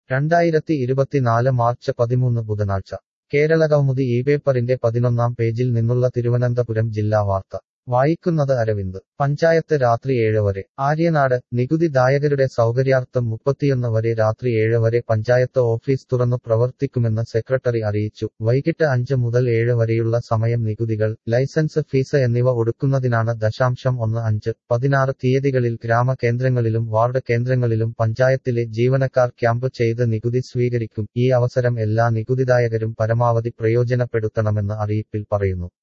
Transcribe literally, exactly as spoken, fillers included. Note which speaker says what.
Speaker 1: രണ്ടായിരത്തി ഇരുപത്തിനാല് മാർച്ച് പതിമൂന്ന് ബുധനാഴ്ച കേരളകൗമുദി ഈ പേപ്പറിന്റെ പതിനൊന്നാം പേജിൽ നിന്നുള്ള തിരുവനന്തപുരം ജില്ലാ വാർത്ത വായിക്കുന്നത് അരവിന്ദ്. പഞ്ചായത്ത് രാത്രി ഏഴ് വരെ. ആര്യനാട്. നികുതിദായകരുടെ സൗകര്യാർത്ഥം മുപ്പത്തിയൊന്ന് വരെ രാത്രി ഏഴ് വരെ പഞ്ചായത്ത് ഓഫീസ് തുറന്നു പ്രവർത്തിക്കുമെന്ന് സെക്രട്ടറി അറിയിച്ചു. വൈകിട്ട് അഞ്ച് മുതൽ ഏഴ് വരെയുള്ള സമയം നികുതികൾ, ലൈസൻസ് ഫീസ് എന്നിവ ഒടുക്കുന്നതിനാണ്. ദശാംശം ഒന്ന് അഞ്ച് പതിനാറ് തീയതികളിൽ ഗ്രാമകേന്ദ്രങ്ങളിലും വാർഡ് കേന്ദ്രങ്ങളിലും പഞ്ചായത്തിലെ ജീവനക്കാർ ക്യാമ്പ് ചെയ്ത് നികുതി സ്വീകരിക്കും. ഈ അവസരം എല്ലാ നികുതിദായകരും പരമാവധി പ്രയോജനപ്പെടുത്തണമെന്ന് അറിയിപ്പിൽ പറയുന്നു.